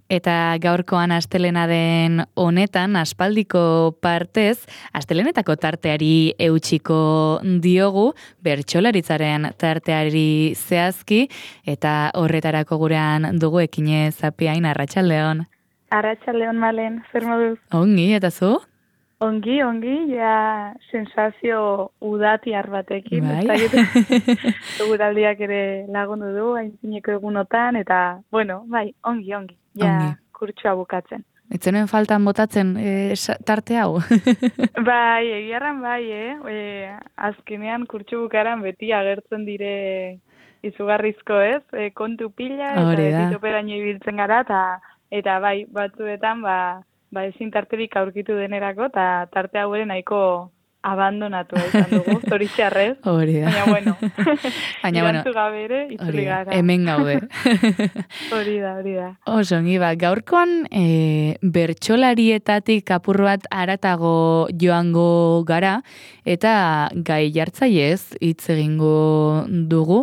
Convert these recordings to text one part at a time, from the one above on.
Eta gaurkoan astelena den honetan, aspaldiko partez, astelenetako tarteari eutxiko diogu, bertsolaritzaren tarteari zehazki, eta horretarako gurean dugu Ekine Zapiain, arratsaldeon. Arratsaldeon Malen, zer moduz? Ongi, eta zu? Ongi, ja sensazio udatiar batekin. Bai. Eguraldiak ere lagundu du, aintzineko egunotan, eta, bueno, bai, ongi. Ja, kurtsua bukatzen. Etzenen faltan botatzen tarte hau? Bai, egiarran bai, azkenean kurtsu bukaran beti agertzen dire izugarrizko ez, kontu pila, eta beti toperaino ibiltzen gara, eta bai, batzuetan, ezin tarterik aurkitu denerako, eta tarte hau ere nahiko abandonatua izan dugu, zoritxarrez. Hori da. Baina, bueno, irantzu gabe ere, itzuli gara. Hemen gaude. Hori da. Oso, ongi gaurkoan bertsolarietatik apur bat haratago joango gara, eta gai jartzaiez hitz egingo dugu.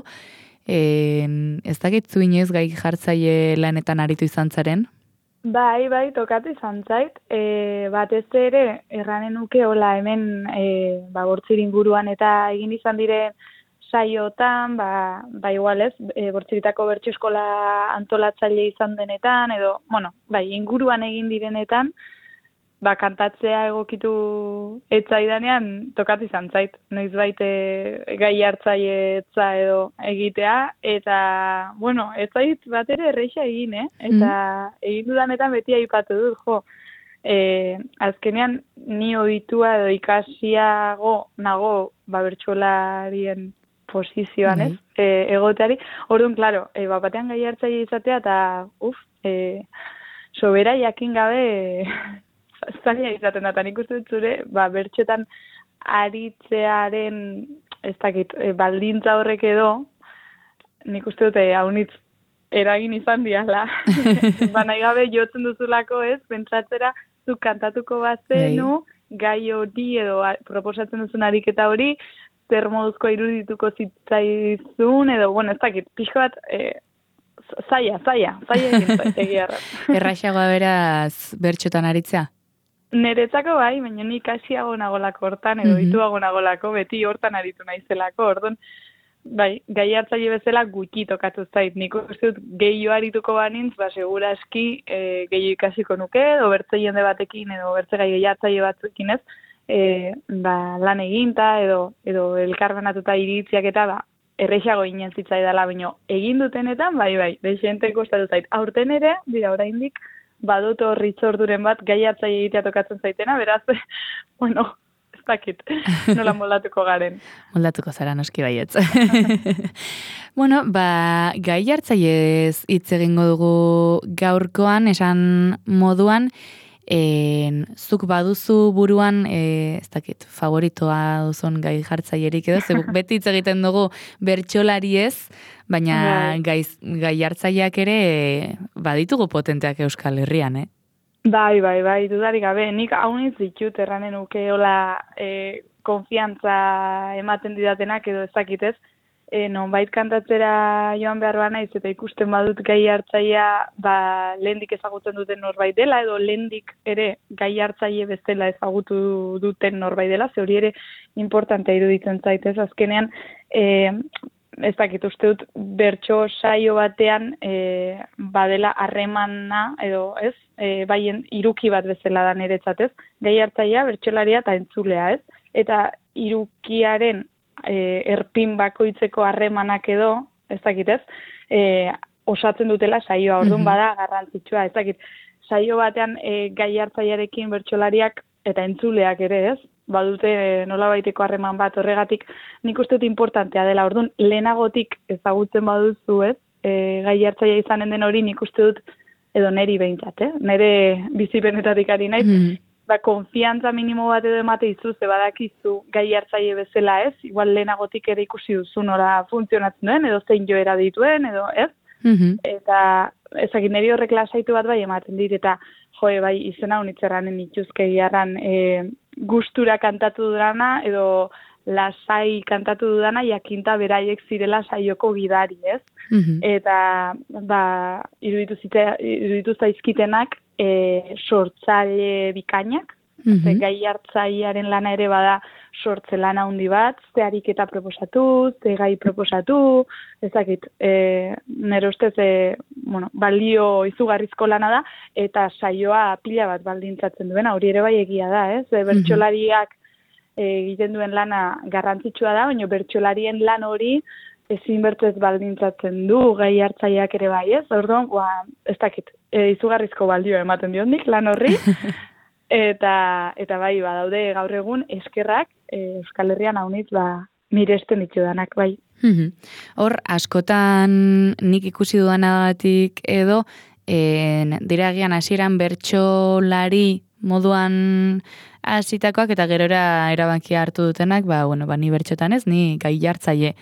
Ez dakit zuinez gai jartzaile lanetan aritu izan zaren? Bai, tokatu izan zait. Batez ere, erranen nuke, hola, hemen bortzir inguruan eta egin izan diren saiotan, igual ez, bortziritako bertso eskola antolatzaile izan denetan, edo, bueno, inguruan egin direnetan, kantatzea egokitu etzaidanean tokatu izan zait. Noizbait gai hartzailetza edo egitea, eta, bueno, ez zait bat ere erreixa egin, Eta egin dudanetan beti aipatu dut, azkenean ni ohitua edo ikasiago nago bertsolarien posizioan, ez? Egoteari. Orduan, klaro, batean gai hartzaile izatea, eta, sobera jakin gabe zaila izaten da, eta nik uste dut zure, bertxetan aritzearen, ez dakit, baldintza horrek edo, nik uste dut haunitz eragin izan diala. Nahi gabe jotzen duzulako ez, pentsatzera zuk kantatuko bazenu, gai hori edo proposatzen duzun ariketa hori, zer moduzko irudituko zitzaizun, edo, bueno, ez dakit, pixko bat, zaila egin egiarra. Erraixagoa beraz bertxotan aritzea? Niretzako bai, baina nik ikasiago nagolako hortan, edo dituago nagolako, beti hortan aritu naizelako, orduan, gai hartzaile bezala gutxi tokatu zait. Nik uste dut gehio arituko banintz, segura eski gehio ikasiko nuke, edo bertze jende batekin, edo bertze gai hartzaile batzuekin ez, lan eginta, edo elkarbanatuta iritziak eta errexago ginen zitzaidala, baina egin dutenetan, desente kostatu zait. Aurten ere, dira oraindik, badut horritzorduren bat gai hartzaile egitea tokatzen zaitena, beraz, bueno, ez dakit, nola moldatuko garen. Moldatuko zara noski baietz. Bueno, gai hartzaileez hitz egingo dugu gaurkoan, esan moduan, zuk baduzu buruan, ez dakit, favoritoa duzun gai jartzailerik edo, beti hitz egiten dugu bertsolariez, baina gai hartzaileak ere baditugu potenteak Euskal Herrian, Bai, dudarik gabe, nik haunitz ditut erranen nuke hola konfiantza ematen didatenak edo ez dakitez, nonbait kantatzera joan behar naiz eta ikusten badut gai hartzailea lehendik ezagutzen duten norbait dela, edo lehendik ere gai hartzaile bezala ezagutu duten norbait dela, ze hori ere importantea iruditzen zaitez, azkenean, ez dakit, uste dut bertso saio batean badela harremana edo ez, baien iruki bat bezala da niretzat ez, gai hartzailea, bertsolaria eta entzulea ez, eta irukiaren erpin bakoitzeko harremanak edo, ez dakit ez, osatzen dutela saioa, orduan bada garrantzitsua, ez dakit, saio batean gai hartzailearekin bertsolariak eta entzuleak ere ez, badute nolabaiteko harreman bat horregatik, nik uste dut importantea dela, orduan lehenagotik ezagutzen baduzu ez, gai hartzailea izanen den hori nik uste dut, edo neri behintzat, nere bizipenetatik ari naiz, konfiantza minimo bat edo emate izu, ze badakizu gai hartzaile bezala ez, igual lehenagotik ere ikusi duzu nora funtzionatzen duen, edo zein joera dituen, edo ez, eta ezagin niri horrek lasaitu bat ematen dit, eta izena honitzerranen ituzke giarran gustura kantatu durana, edo lasai kantatu dudana, jakinta beraiek zirela saioko gidari, ez? Eta, iruditu zaizkitenak sortzaile bikainak, gai hartzailearen lana ere bada sortze lana handi bat, ze ariketa proposatu, ze gai proposatu, ezakit, nire ustez, balio izugarrizko lana da, eta saioa pila bat baldintzatzen duena, hori ere bai egia da, ez? Bertsolariak egiten duen lana garrantzitsua da, baina bertsolarien lan hori ezin bertez baldintzatzen du gai hartzaileak ere bai, ez? Orduan, ez dakit, izugarrizko balio ematen diondik lan horri, eta bai, badaude gaur egun eskerrak Euskal Herrian haunitz miresten ditudanak, bai. Hor, askotan nik ikusi dudanagatik edo, diragian hasieran bertsolari moduan hasitakoak eta gerora erabakia hartu dutenak, ni bertxotan ez, ni gai jartzaile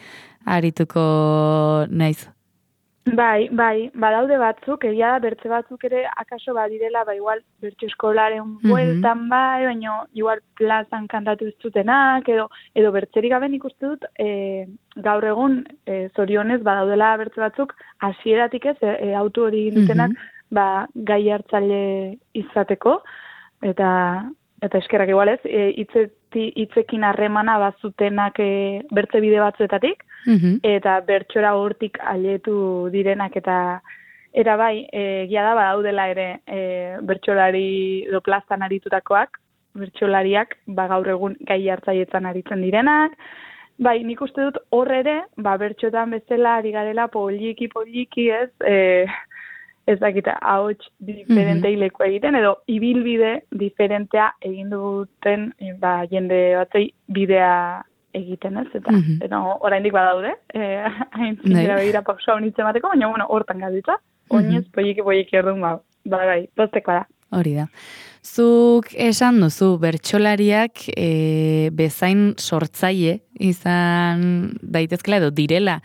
arituko naiz. Bai, badaude batzuk, egia da bertze batzuk ere akaso badirela, igual bertso eskolaren bueltan baina igual plazan kantatu iztutenak, edo bertzerik gabe nik uste dut, gaur egun, zorionez, badaudela bertze batzuk, hasieratik ez, autu hori dutenak, gai hartzaile izateko, eta eskerrak igual ez, hitzekin harremana bazutenak bertze bide batzuetatik, eta bertxora hortik aletu direnak, eta bai, egia da badaudela ere bertxolari edo plazan aritutakoak, bertxolariak gaur egun gai hartzailetan aritzen direnak, bai, nik uste dut hor ere, bertxotan bezala ari garela poliki ez, ez dakita, ahots diferentei leku egiten, edo ibilbide diferentea egin duten jende batzei bidea egiten, ez? Eta oraindik badaude, hain zinera begira pausa honitzen bateko, baina hortan galditza, oinez poliki orduan, bai, posteko da. Hori da. Zuk esan duzu bertsolariak bezain sortzaile izan daitezkela edo direla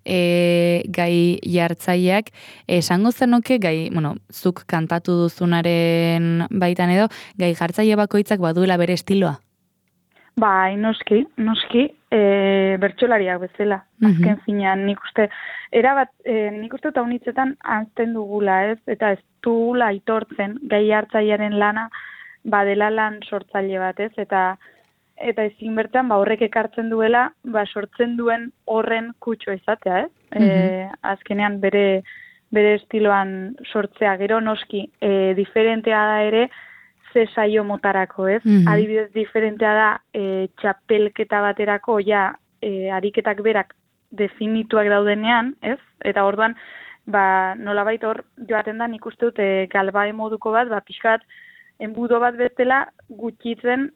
gai jartzaileak, esango zenuke zuk kantatu duzunaren baitan edo gai jartzaile bakoitzak baduela bere estiloa? Bai, noski, bertsolariak bezala, azken finean, nik uste, nik uste eta unitzetan anzten dugula, ez, eta ez dugula aitortzen gai hartzailearen lana, badela lan sortzaile bat, ez, eta ezin bertan, horrek ekartzen duela, sortzen duen horren kutxo izatea, ez, azkenean bere estiloan sortzea, gero noski, diferentea da ere, ze saio motarako, ez? Adibidez diferentea da txapelketa baterako, ariketak berak definituak daudenean, ez? Eta orduan, nolabait hor joaten da nik uste dut galbae moduko bat, pixkat, enbudo bat bestela gutxitzen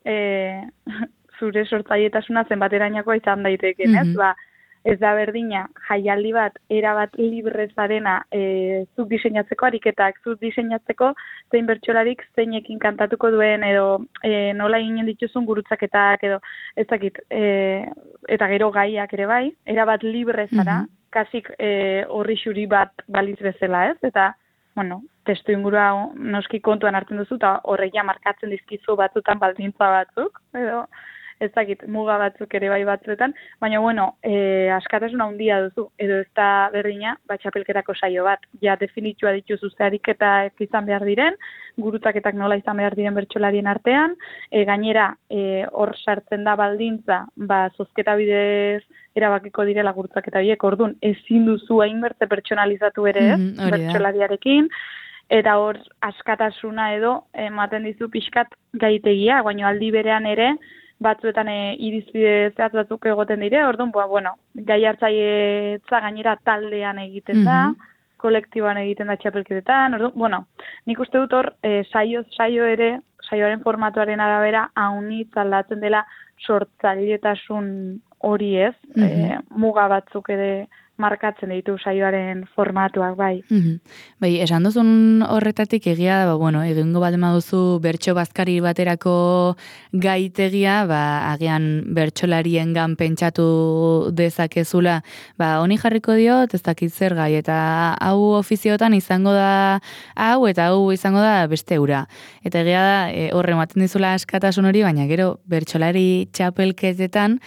zure sortzailetasuna zenbaterainakoa izan daiteken, ez? Ez da berdina, jaialdi bat, erabat librezarena zuk diseinatzeko, ariketak zuk diseinatzeko, zein bertsolarik zeinekin kantatuko duen, edo nola ginen dituzun gurutzaketak, edo ez dakit, eta gero gaiak ere bai, erabat librezara, kasik horri xuri bat baliz bezala, ez? Eta, testu ingurua noski kontuan hartzen duzu, eta horreia markatzen dizkizu batzutan baldintza batzuk, edo ez dakit, muga batzuk ere bai batzuetan, baina, askatasuna handia duzu, edo ez da berdina, txapelketako saio bat, definitua dituzu zeharik eta ez izan behar diren, gurutzaketak nola izan behar diren bertsolarien artean, gainera, hor sartzen da baldintza, zozketa bidez erabakiko direla gurutzaketa biek, orduan, ezin duzu hainbertze pertsonalizatu ere ez, bertsolariarekin, eta hor askatasuna edo ematen dizu pixkat gaitegia, baina aldi berean ere, batzuetan irizpide zehatz batzuk egoten dire, orduan, gai hartzailetza gainera taldean egiten da, kolektiboan egiten da txapelketetan, orduan, nik uste dut hor, saio ere, saioaren formatuaren arabera, haunitz aldatzen dela sortzailetasun hori ez, muga batzuk ere markatzen ditu saioaren formatuak, bai. Bai, esan duzun horretatik egia da, egingo bat duzu bertso bazkari baterako gaitegia, agian bertsolariengan pentsatu dezakezula, honi jarriko diot, ez dakit zer gai, eta hau ofiziotan izango da hau, eta hau izango da beste ura. Eta egia da, horre ematen dizula askatasun hori, baina gero bertsolari txapelketetan,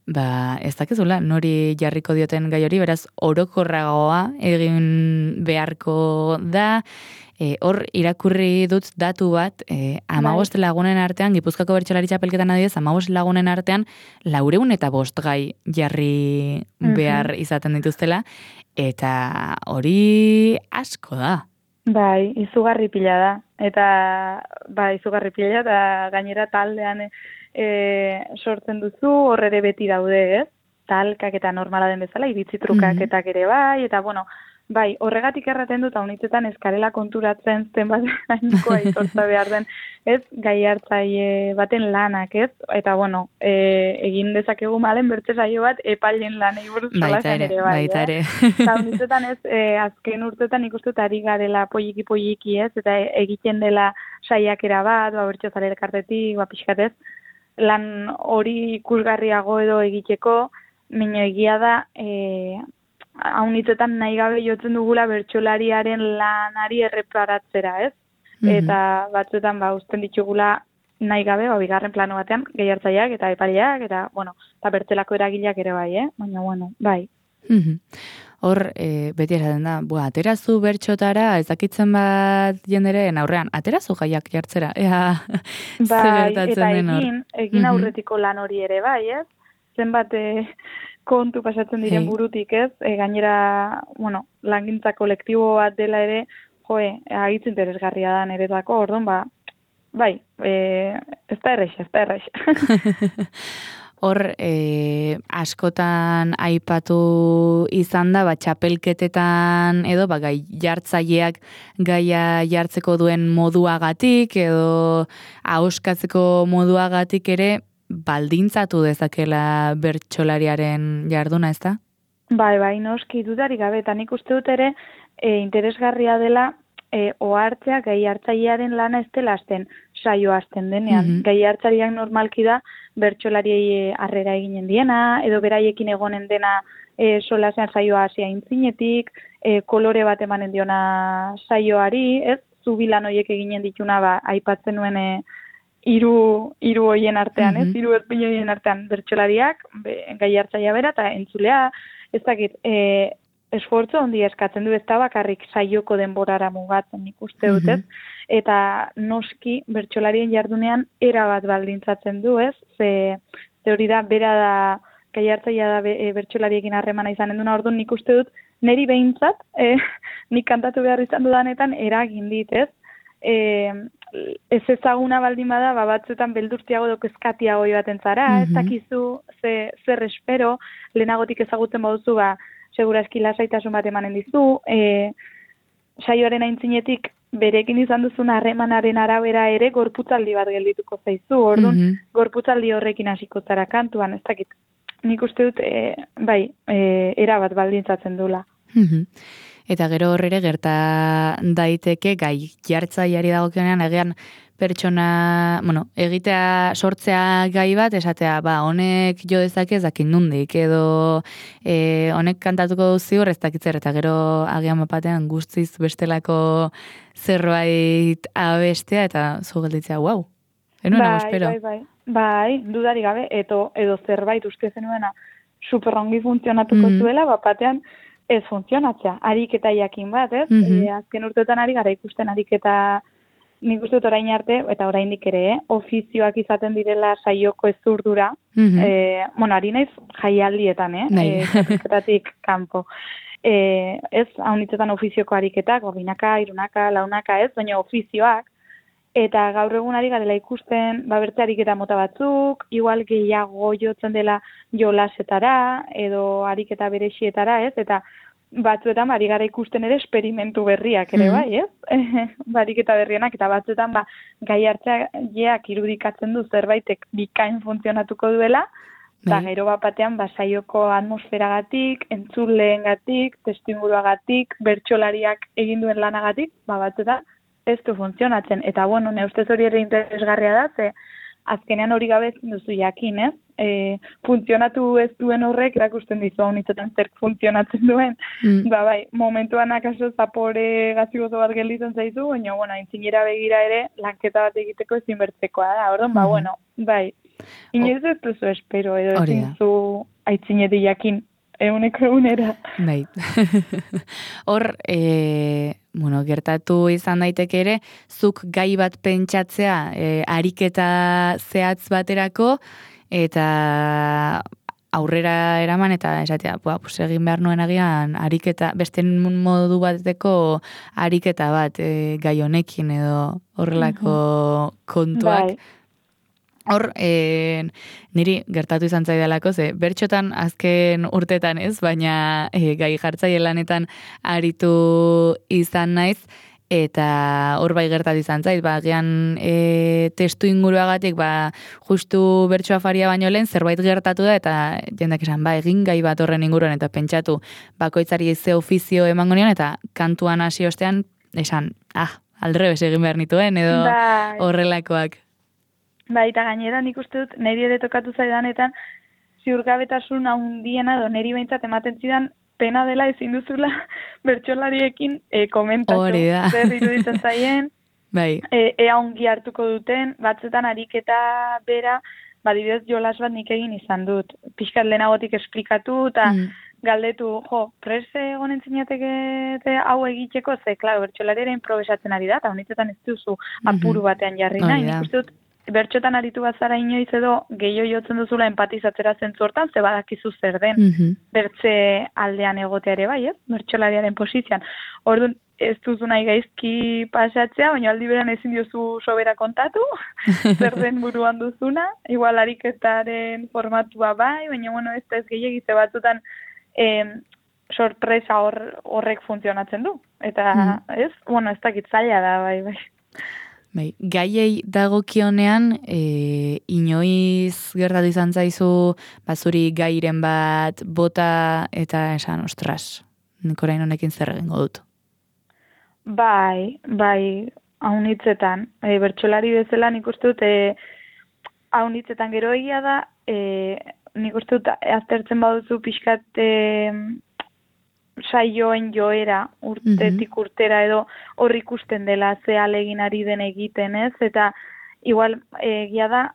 ez dakizula, nori jarriko dioten gai hori, beraz, orokorragoa egin beharko da. Hor irakurri dut datu bat, 15 lagunen artean, Gipuzkoako bertsolari txapelketan adibidez, 15 lagunen artean 405 gai jarri behar izaten dituztela, eta hori asko da. Bai, izugarri pila da. Eta izugarri pila da, gainera taldean sortzen duzu, horre beti daude, ez? Talkak eta normala den bezala, iritzi trukaketak ere bai, eta bueno, bai, horregatik erraten dut, haunitzetan eskarela konturatzen zenbat hainikoa aitortza behar den, ez, gai hartzaile baten lanak, ez? Eta, bueno, egin dezakegu malen bertze saio bat, epailen lanei buruz solasen ere bai, baita ere. Eta haunitzetan ez, azken urtetan ikustut ari garela poliki, ez? Eta egiten dela saiakera bat, bertsozale elkartetik, pixkatez, lan hori ikusgarriago edo egiteko, mino egia da, haunitzetan nahi gabe jotzen dugula bertsolariaren lanari erreparatzera, ez? Eta batzuetan usten ditugula nahi gabe, bigarren plano batean, gehiartzaileak eta epaileak, eta, bueno, eta bertzelako eragileak ere bai, Baina, bueno, bai. Hor, beti esaten da, aterazu bertxotara, ezakitzen bat jenderen aurrean, aterazu gaiak jartzera, zer gertatzen den hor. Eta egin aurretiko lan hori ere bai, ez? Zenbat kontu pasatzen diren burutik, ez? Gainera, bueno, langintza kolektibo bat dela ere, agitz interesgarria da niretako, orduan, bai, ez da errex. Hor, askotan aipatu izan da, txapelketetan edo, gai jartzaileak gaia jartzeko duen moduagatik edo ahoskatzeko moduagatik ere, baldintzatu dezakela bertsolariaren jarduna, ez da? Bai, noski dudarik gabe, eta nik uste dut ere interesgarria dela ohartzea gai hartzailearen lana ez dela hasten saio hasten denean. Gai hartzaileak normalki da bertsolariei harrera eginen diena, edo beraiekin egonen dena solasean saioa hasia intzinetik, kolore bat emanen diona saioari, ez? Zubilan horiek eginen dituna, aipatzen nuen hiru hoien artean, ez? Hiru ezpin hoien artean bertsolariak, gai hartzailea bera eta entzulea, ez dakit, esfortzu handi eskatzen du, ez da bakarrik saioko denborara mugatzen nik uste dut, ez? Eta noski bertsolarien jardunean erabat baldintzatzen du, ez? Ze hori da, bera da, gai hartzailea da bertsolariekin harremana izanen duna, orduan nik uste dut, niri behintzat, nik kantatu behar izan dudanetan eragin dit, ez? Ez ezaguna baldin bada, batzuetan beldurtiago edo kezkatiago baten zara, ez dakizu zer espero, lehenagotik ezagutzen baduzu, segurazki lasaitasun bat emanen dizu, saioaren aintzinetik berekin izan duzun harremanaren arabera ere gorputzaldi bat geldituko zaizu, orduan gorputzaldi horrekin hasiko zara kantuan, ez dakit. Nik uste dut, erabat baldintzatzen dula. Eta gero horrere gerta daiteke gai jartzaileari dagokionean egean pertsona, egitea sortzea gai bat, esatea, honek jo dezake ezakin nundik, edo honek kantatuko duziur ez dakitzer, eta gero agian bapatean guztiz bestelako zerbait abestea, eta zu gelditzea, espero. Bai, dudarik gabe, edo zerbait uste zenuena superongi funtzionatuko zuela, bapatean ez funtzionatzea, ariketa jakin bat, ez? Azken urteetan ari gara ikusten ariketa, nik uste dut orain arte, eta oraindik ere, ofizioak izaten direla saioko ezurdura, ari naiz jaialdietan, txapelketatik kanpo. Ez, haunitzetan ofizioko ariketak, binaka, irunaka, launaka, ez, baina ofizioak, eta gaur egun ari garela ikusten, bertze ariketa mota batzuk, igual gehiago jotzen dela jolasetara, edo ariketa berexietara, ez, eta batzuetan ari gara ikusten ere esperimentu berriak ere bai, ez? Ariketa berrienak, eta batzuetan gai hartzaileak irudikatzen du zerbaitek bikain funtzionatuko duela, eta gero batean saioko atmosferagatik, entzuleengatik, testuinguruagatik, bertsolariak egin duen lanagatik, batzuetan ez du funtzionatzen. Eta, ne ustez hori ere interesgarria da, ze azkenean hori gabe ezin duzu jakin, ez? Funtzionatu ez duen horrek erakusten dizu haunitzetan zer funtzionatzen duen. Momentuan akaso zapore gazigozo bat gelditzen zaizu, baina, aintzinera begira ere, lanketa bat egiteko ezinbertzekoa da. Orduan, Inoiz ez duzu espero, edo Hori ezin da. zu aitzineti jakin, eguneko egunera. Bai. Hor, bueno, gertatu izan daiteke ere, zuk gai bat pentsatzea ariketa zehatz baterako, eta aurrera eraman eta esatea, pues egin behar nuen agian ariketa, beste modu bateko ariketa bat gai honekin edo horrelako kontuak. Bai. Hor, niri gertatu izan zaidalako, ze bertxotan azken urtetan ez, baina gai jartzaile lanetan aritu izan naiz, eta hor bai gertatu izan zait, agian testu inguruagatik, justu bertso afaria baino lehen, zerbait gertatu da, eta jendak esan, egin gai bat horren inguruan, eta pentsatu, bakoitzari ze ofizio emango nion, eta kantuan hasi ostean, esan, aldrebes egin behar nituen, edo horrelakoak. Eta gainera nik uste dut, niri ere tokatu zaidanetan, ziurgabetasun handiena edo niri behintzat ematen zidan, pena dela ezin duzula bertsolariekin komentatu. Zer iruditzen zaien, ea ongi hartuko duten, batzutan ariketa bera, adibidez jolas bat nik egin izan dut. Pixkat lehenagotik esplikatu, eta galdetu, prest egonen zinateke hau egiteko, ze, klaro, bertsolariaren improvisatzen ari da, eta honitzetan ez duzu apuru batean jarri nahi. Nik uste dut, bertxotan aritu bazara inoiz edo gehiago jotzen duzula empatizatzera zentzu hortan, ze badakizu zer den bertze aldean egotea ere bai, ez? Bertxolariaren posizioan. Orduan, ez duzu nahi gaizki pasatzea, baina aldi beran ezin diozu sobera kontatu, zer den buruan duzuna, igual ariketaren formatua bai, baina bueno, ez da ez gehiagize batzutan sorpresa horrek funtzionatzen du. Eta, ez? Bueno, ez dakit zaila da, bai. Gaiei dagokionean, inoiz gertatu izan zaizu, zuri gairen bat bota eta esan, ostras, nik orain honekin zer egingo dut. Bai, haunitzetan. Bertsolari bezala nik uste dut, haunitzetan gero egia da, nik uste dut aztertzen baduzu pixkat saioen joera urtetik urtera edo hor ikusten dela ze alegin ari den egiten ez, eta igual egia da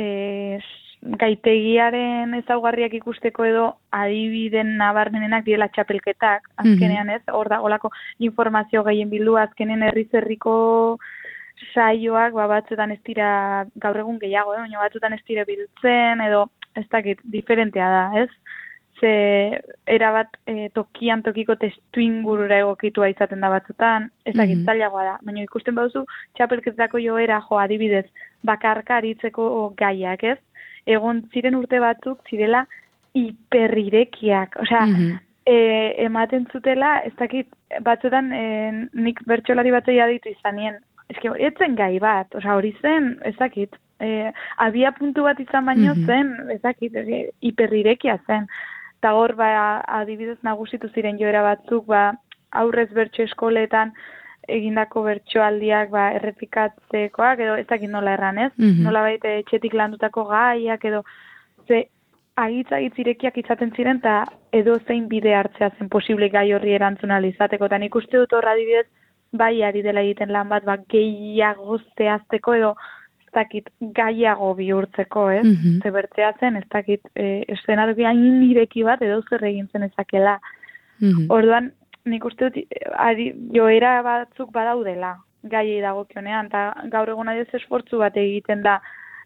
gaitegiaren ezaugarriak ikusteko edo adibiden nabarmenenak direla txapelketak, azkenean ez, hor dagolako informazio gehien bildu, azkenen herriko saioak batzutan ez dira gaur egun gehiago, baina batzutan ez dira biltzen edo ez dakit, diferentea da, ez? Ze erabat tokian tokiko testu ingurura egokitua izaten da batzutan, ez dakit zailagoa da. Baina ikusten baduzu txapelketako joera adibidez bakarka aritzeko gaiak, ez? Egon ziren urte batzuk zirela hiperrirekiak. Osea, ematen zutela, ez dakit, batzutan nik bertsolari batzei aditu izanien. Eske, etzen gai bat, osea, hori zen, ez dakit, abia puntu bat izan baino zen, ez dakit, hiperrirekia zen. Eta hor, adibidez nagusitu ziren joera batzuk, aurrez bertso eskoletan egindako bertsoaldiak errepikatzekoak, edo ez dakit nola erran, ez? Nola baita etxetik landutako gaiak, edo ze agitz irekiak izaten ziren, eta edo zein bide hartzea zen posible gai horri erantzuna izateko. Eta nik uste dut horra adibidez, bai ari dela egiten lan bat, gehiago zehazteko, edo ez dakit gaiago bihurtzeko, ez? Ze bertzea zen, ez dakit eszenarokia ireki bat edo zer egin zen ezakela. Orduan, nik uste dut joera batzuk badaudela gaiei dagokionean, eta gaur egun adioz esfortzu bat egiten da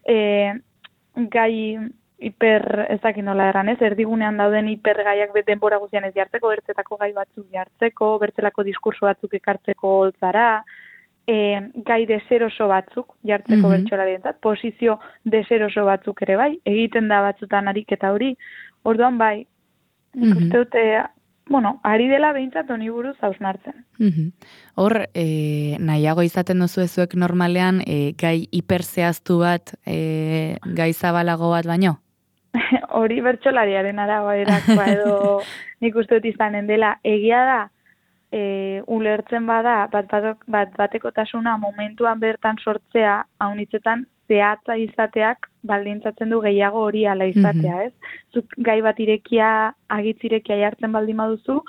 gai ez dakit nola erran, ez? Erdigunean dauden hipergaiak denbora guztian ez jartzeko, bertzetako gai batzuk jartzeko, bertzelako diskurso batzuk ekartzeko holtzara, gai deseroso batzuk jartzeko bertsolarientzat, posizio deseroso batzuk ere bai, egiten da batzutan ariketa hori, orduan bai, nik uste dute, ari dela behintzat honi buruz hausnartzen. Hor, nahiago izaten duzu ezuek normalean, gai hiperzehaztu bat, gai zabalago bat baino? Hori bertsolariaren arabaerakoa edo nik uste dut izanen dela, egia da, ulertzen bada, batekotasuna momentuan bertan sortzea, haunitzetan zehatza izateak baldintzatzen du gehiago hori ala izatea, ez? Zuk gai bat agitz irekia jartzen baldin baduzu,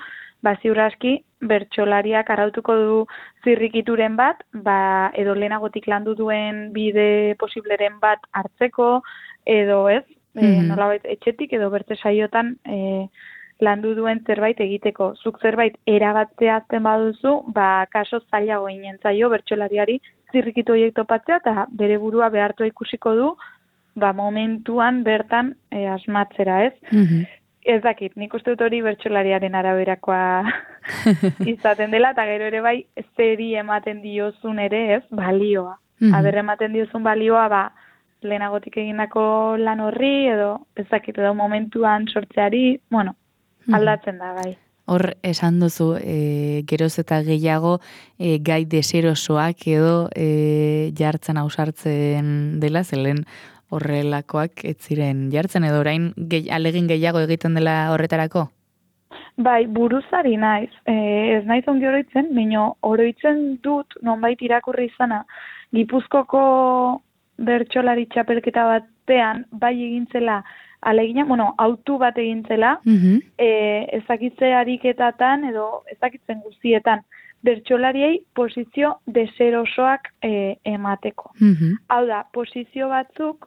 ziur aski bertsolariak arautuko du zirrikituren bat, edo lehenagotik landu duen bide posibleren bat hartzeko, edo ez, nolabait etxetik edo bertze saiotan landu duen zerbait egiteko. Zuk zerbait erabatzea azten baduzu, kaso zailago inen zaio bertsolariari zirrikitu horiek topatzea, eta bere burua behartua ikusiko du, momentuan bertan asmatzera, ez? Ez dakit, nik uste dut hori bertsolariaren araberakoa izaten dela, eta gero ere bai, zeri ematen diozun ere, ez, balioa. Aber ematen diozun balioa, lehenagotik egindako lan horri, edo ez dakit, edo momentuan sortzeari, aldatzen da, bai. Hor, esan duzu, geroz eta gehiago gai deserosoak edo jartzen ausartzen dela, zelen horrelakoak ez ziren jartzen, edo orain alegin gehiago egiten dela horretarako? Bai, buruzari naiz. Ez naiz ongi oroitzen, baina oroitzen dut nonbait irakurri izana, Gipuzkoko bertsolari txapelketa batean bai egintzela alegina, autu bat egintzela, ezakitze ariketatan edo ezakitzen guztietan bertsolariei posizio deserosoak emateko. Hau da, posizio batzuk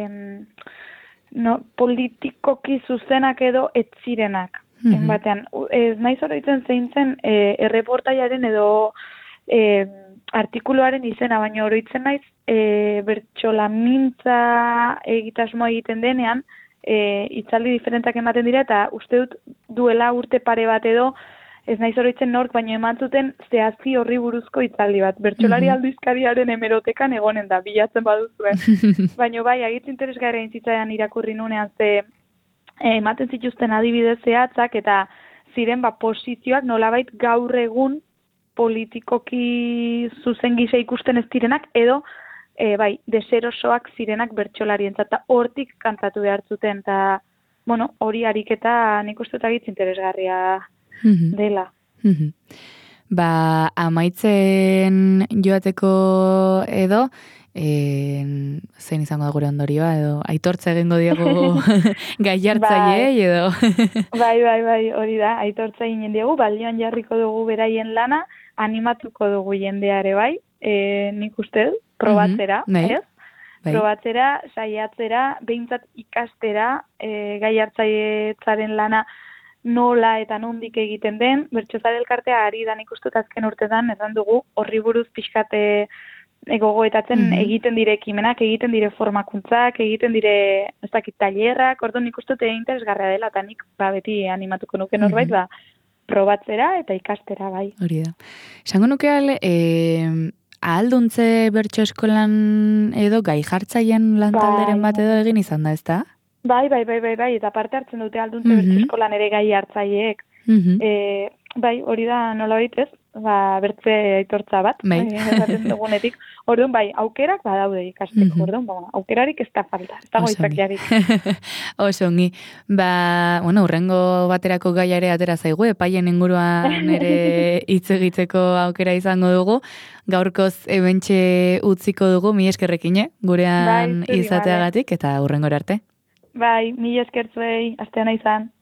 politikoki zuzenak edo ez zirenak. Batean, ez naiz oroitzen zein zen erreportaiaren edo artikuluaren izena, baina oroitzen naiz bertsolamintza egitasmoa egiten denean, hitzaldi diferentak ematen dira, eta uste dut duela urte pare bat edo, ez naiz oroitzen nork, baina eman zuten zehazki horri buruzko hitzaldi bat. Bertsolari aldizkariaren hemerotekan egonen da, bilatzen baduzuen. Baina bai, agitz interesgarria intzitzaian irakurri nunean, ze ematen zituzten adibidez zehatzak, eta ziren posizioak nolabait gaur egun politikoki zuzen gisa ikusten ez direnak, edo deserosoak zirenak bertsolarientzat, eta hortik kantatu behar zuten, eta hori ariketa nik uste agitz interesgarria dela. Amaitzen joateko edo, zein izango da gure ondorioa, edo aitortza egingo diego gai jartzaileei, edo? Bai, hori da, aitortza egin diegu, balioan jarriko dugu beraien lana, animatuko dugu jendeare bai, nik uste probatzera, ez? Probatzera, saiatzera, behintzat ikastera, gai hartzailetzaren lana nola eta nondik egiten den, bertsozale elkartea ari da nik uste azken urtetan, erran dugu, horri buruz pixkate gogoetatzen egiten dire ekimenak, egiten dire formakuntzak, egiten dire, ez dakit, tailerrak, orduan nik uste interesgarria dela, eta nik beti animatuko nuke norbait, probatzera eta ikastera, bai. Hori da. Esango nuke ahalduntze bertso eskolan edo gai jartzaien lantalderen bat edo egin izan da, ez da? Bai, eta parte hartzen dute ahalduntze bertso eskolan ere gai hartzaileek. Bai, hori da nola baitez, bertze aitortza bat, esaten dugunetik. Orduan, aukerak badaude ikasteko, orduan, aukerarik ez da falta, ez dago izakiarik. Oso ongi. Hurrengo baterako gaia ere atera zaigu, epaien inguruan ere hitz egiteko aukera izango dugu. Gaurkoz ebentxe utziko dugu, mi eskerrekin, gurean izateagatik, eta hurrengora arte. Bai, mi eskertzuei, astean izan.